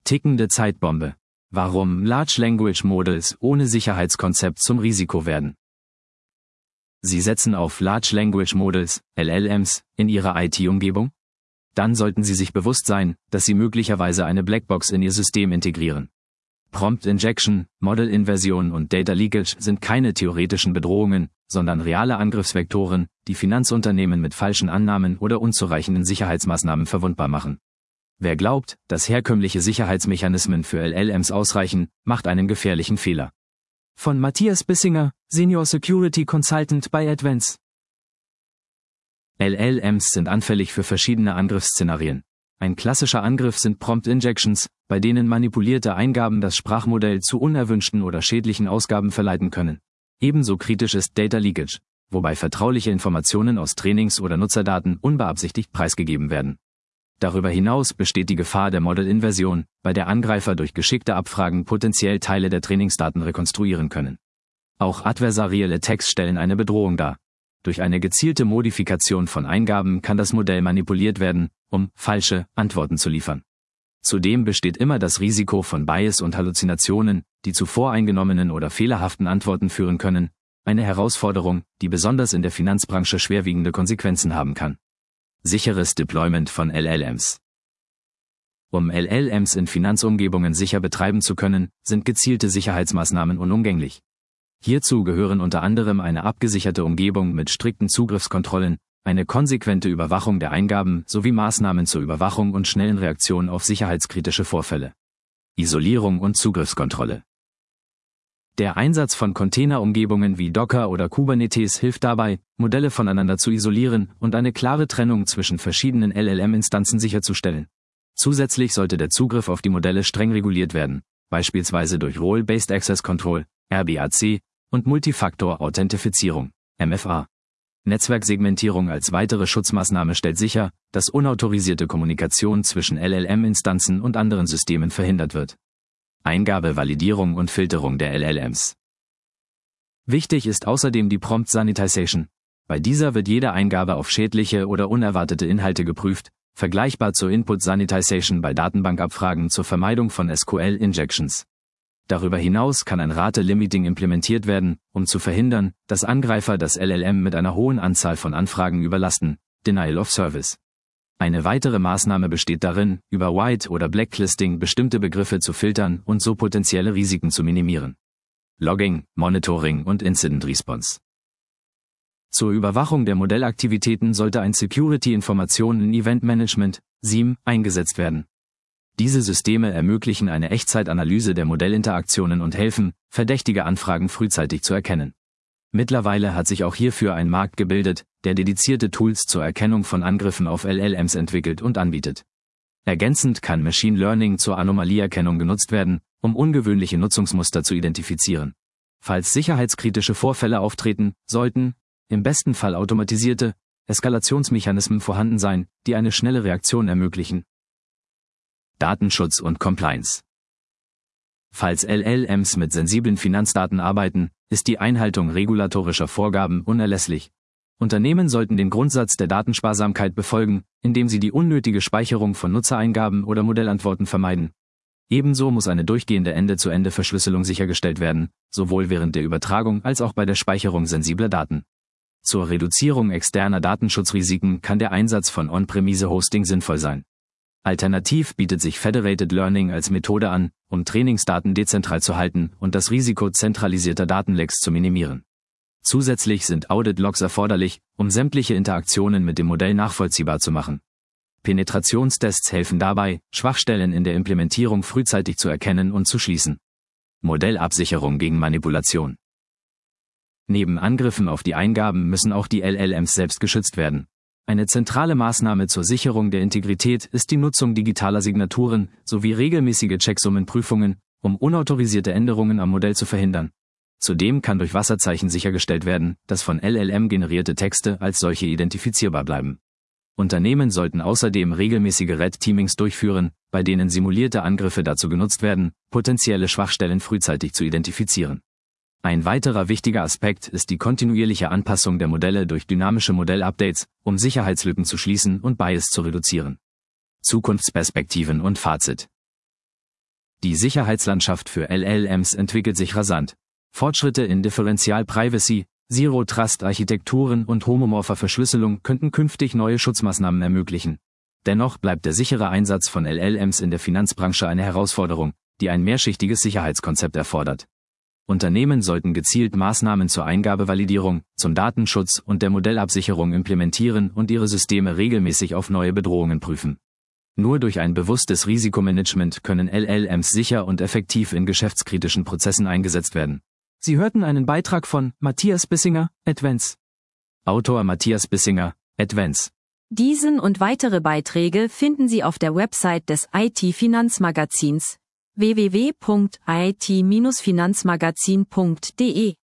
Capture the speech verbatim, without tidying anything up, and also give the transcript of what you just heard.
Tickende Zeitbombe. Warum Large Language Models ohne Sicherheitskonzept zum Risiko werden. Sie setzen auf Large Language Models, L L Ms, in Ihrer I T-Umgebung? Dann sollten Sie sich bewusst sein, dass Sie möglicherweise eine Blackbox in Ihr System integrieren. Prompt Injection, Model Inversion und Data Leakage sind keine theoretischen Bedrohungen, sondern reale Angriffsvektoren, die Finanzunternehmen mit falschen Annahmen oder unzureichenden Sicherheitsmaßnahmen verwundbar machen. Wer glaubt, dass herkömmliche Sicherheitsmechanismen für L L Ms ausreichen, macht einen gefährlichen Fehler. Von Matthias Bissinger, Senior Security Consultant bei Advance. L L Ms sind anfällig für verschiedene Angriffsszenarien. Ein klassischer Angriff sind Prompt Injections, bei denen manipulierte Eingaben das Sprachmodell zu unerwünschten oder schädlichen Ausgaben verleiten können. Ebenso kritisch ist Data Leakage, wobei vertrauliche Informationen aus Trainings- oder Nutzerdaten unbeabsichtigt preisgegeben werden. Darüber hinaus besteht die Gefahr der Model-Inversion, bei der Angreifer durch geschickte Abfragen potenziell Teile der Trainingsdaten rekonstruieren können. Auch Adversarial Attacks stellen eine Bedrohung dar. Durch eine gezielte Modifikation von Eingaben kann das Modell manipuliert werden, um falsche Antworten zu liefern. Zudem besteht immer das Risiko von Bias und Halluzinationen, die zu voreingenommenen oder fehlerhaften Antworten führen können, eine Herausforderung, die besonders in der Finanzbranche schwerwiegende Konsequenzen haben kann. Sicheres Deployment von L L Ms. Um L L Ms in Finanzumgebungen sicher betreiben zu können, sind gezielte Sicherheitsmaßnahmen unumgänglich. Hierzu gehören unter anderem eine abgesicherte Umgebung mit strikten Zugriffskontrollen, eine konsequente Überwachung der Eingaben sowie Maßnahmen zur Überwachung und schnellen Reaktion auf sicherheitskritische Vorfälle. Isolierung und Zugriffskontrolle. Der Einsatz von Containerumgebungen wie Docker oder Kubernetes hilft dabei, Modelle voneinander zu isolieren und eine klare Trennung zwischen verschiedenen L L M-Instanzen sicherzustellen. Zusätzlich sollte der Zugriff auf die Modelle streng reguliert werden, beispielsweise durch Role-Based Access Control, R B A C, und Multifaktor-Authentifizierung, M F A. Netzwerksegmentierung als weitere Schutzmaßnahme stellt sicher, dass unautorisierte Kommunikation zwischen L L M-Instanzen und anderen Systemen verhindert wird. Eingabe, Validierung und Filterung der L L Ms. Wichtig ist außerdem die Prompt Sanitization. Bei dieser wird jede Eingabe auf schädliche oder unerwartete Inhalte geprüft, vergleichbar zur Input Sanitization bei Datenbankabfragen zur Vermeidung von S Q L-Injections. Darüber hinaus kann ein Rate-Limiting implementiert werden, um zu verhindern, dass Angreifer das L L M mit einer hohen Anzahl von Anfragen überlasten, Denial of Service. Eine weitere Maßnahme besteht darin, über White- oder Blacklisting bestimmte Begriffe zu filtern und so potenzielle Risiken zu minimieren. Logging, Monitoring und Incident Response. Zur Überwachung der Modellaktivitäten sollte ein Security-Informationen Event Management, S I E M, eingesetzt werden. Diese Systeme ermöglichen eine Echtzeitanalyse der Modellinteraktionen und helfen, verdächtige Anfragen frühzeitig zu erkennen. Mittlerweile hat sich auch hierfür ein Markt gebildet, der dedizierte Tools zur Erkennung von Angriffen auf L L Ms entwickelt und anbietet. Ergänzend kann Machine Learning zur Anomalieerkennung genutzt werden, um ungewöhnliche Nutzungsmuster zu identifizieren. Falls sicherheitskritische Vorfälle auftreten, sollten, im besten Fall automatisierte, Eskalationsmechanismen vorhanden sein, die eine schnelle Reaktion ermöglichen. Datenschutz und Compliance. Falls L L Ms mit sensiblen Finanzdaten arbeiten, ist die Einhaltung regulatorischer Vorgaben unerlässlich. Unternehmen sollten den Grundsatz der Datensparsamkeit befolgen, indem sie die unnötige Speicherung von Nutzereingaben oder Modellantworten vermeiden. Ebenso muss eine durchgehende Ende-zu-Ende-Verschlüsselung sichergestellt werden, sowohl während der Übertragung als auch bei der Speicherung sensibler Daten. Zur Reduzierung externer Datenschutzrisiken kann der Einsatz von On-Premise-Hosting sinnvoll sein. Alternativ bietet sich Federated Learning als Methode an, um Trainingsdaten dezentral zu halten und das Risiko zentralisierter Datenlecks zu minimieren. Zusätzlich sind Audit-Logs erforderlich, um sämtliche Interaktionen mit dem Modell nachvollziehbar zu machen. Penetrationstests helfen dabei, Schwachstellen in der Implementierung frühzeitig zu erkennen und zu schließen. Modellabsicherung gegen Manipulation. Neben Angriffen auf die Eingaben müssen auch die L L Ms selbst geschützt werden. Eine zentrale Maßnahme zur Sicherung der Integrität ist die Nutzung digitaler Signaturen sowie regelmäßige Checksummenprüfungen, um unautorisierte Änderungen am Modell zu verhindern. Zudem kann durch Wasserzeichen sichergestellt werden, dass von L L M generierte Texte als solche identifizierbar bleiben. Unternehmen sollten außerdem regelmäßige Red Teamings durchführen, bei denen simulierte Angriffe dazu genutzt werden, potenzielle Schwachstellen frühzeitig zu identifizieren. Ein weiterer wichtiger Aspekt ist die kontinuierliche Anpassung der Modelle durch dynamische Modellupdates, um Sicherheitslücken zu schließen und Bias zu reduzieren. Zukunftsperspektiven und Fazit. Die Sicherheitslandschaft für L L Ms entwickelt sich rasant. Fortschritte in Differential Privacy, Zero-Trust-Architekturen und homomorpher Verschlüsselung könnten künftig neue Schutzmaßnahmen ermöglichen. Dennoch bleibt der sichere Einsatz von L L Ms in der Finanzbranche eine Herausforderung, die ein mehrschichtiges Sicherheitskonzept erfordert. Unternehmen sollten gezielt Maßnahmen zur Eingabevalidierung, zum Datenschutz und der Modellabsicherung implementieren und ihre Systeme regelmäßig auf neue Bedrohungen prüfen. Nur durch ein bewusstes Risikomanagement können L L Ms sicher und effektiv in geschäftskritischen Prozessen eingesetzt werden. Sie hörten einen Beitrag von Matthias Bissinger, Advents. Autor Matthias Bissinger, Advents. Diesen und weitere Beiträge finden Sie auf der Website des I T-Finanzmagazins w w w punkt i t Bindestrich finanzmagazin punkt d e.